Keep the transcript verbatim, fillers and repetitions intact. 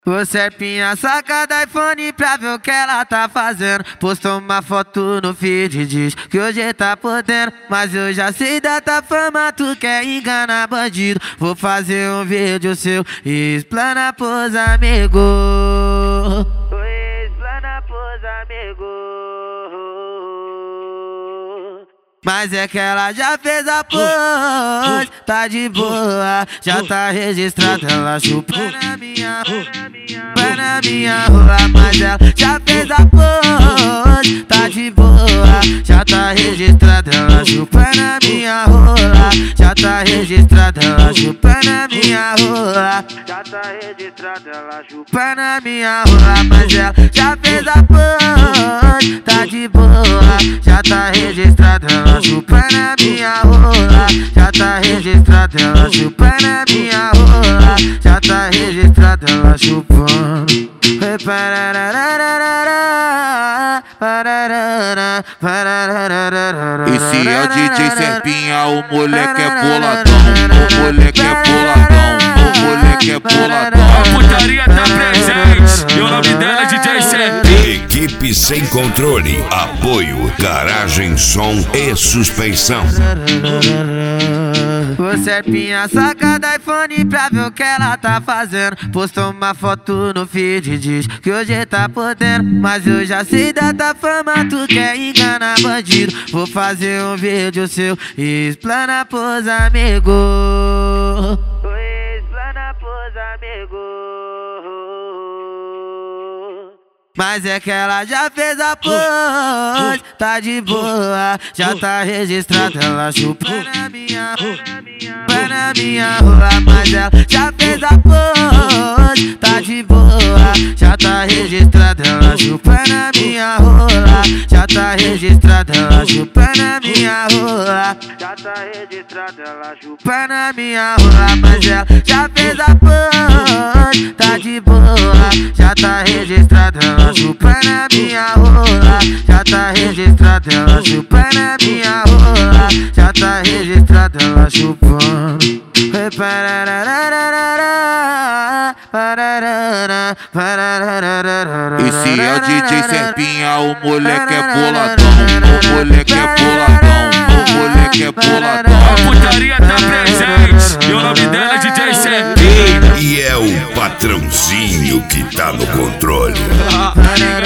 Ô Serpinha saca da iPhone pra ver o que ela tá fazendo. Postou uma foto no feed, diz que hoje tá podendo. Mas eu já sei da tua fama, tu quer enganar bandido. Vou fazer um vídeo seu e explana pros amigos. Explana pros amigos. Mas é que ela já fez a pose, tá de boa, já tá registrada. Ela chupa na minha, vai na minha rua. Mas ela já fez a pose, tá de boa, já tá registrada. Ela chupa na minha rola, já tá registrada. Ela chupa na minha rola, já tá registrada. Ela chupa na minha rola. Mas ela já fez a pose, tá de boa, já tá registrada. Ela chupa na minha rola, já tá registrada. Ela chupa na minha rola, já tá registrada. Ela chupando. Esse é o D J Serpinha, o moleque é boladão, o moleque é boladão, o moleque é boladão. A putaria tá presente, e o nome dela é D J Serpinha. Equipe Sem Controle, apoio, garagem, som e suspensão. Ô Serpinha saca da iPhone pra ver o que ela tá fazendo. Postou uma foto no feed, diz que hoje tá podendo. Mas eu já sei da tua fama, tu quer enganar bandido. Vou fazer um vídeo seu e explana pros amigos. Explana pros amigos. Mas é que ela já fez a pose, tá de boa, já tá registrada. Ela chupa na minha, vai na minha rola. Mas ela já fez a pose, tá de boa, já tá registrada. Ela chupa na minha rola, já tá registrada. Ela chupa na minha rola, já tá registrada. Ela chupa na minha rola. Mas ela já fez a pose, tá de boa, já tá registrada. Ela chupa na minha rola, já tá registrada. Ela chupa na minha rola, já tá registrada. Ela chupando. Esse é o D J Serpinha, o moleque é boladão, o moleque é boladão, o moleque é boladão. A putaria tá presente, e o nome dela é D J Serpinha. E é o patrãozinho que tá no controle.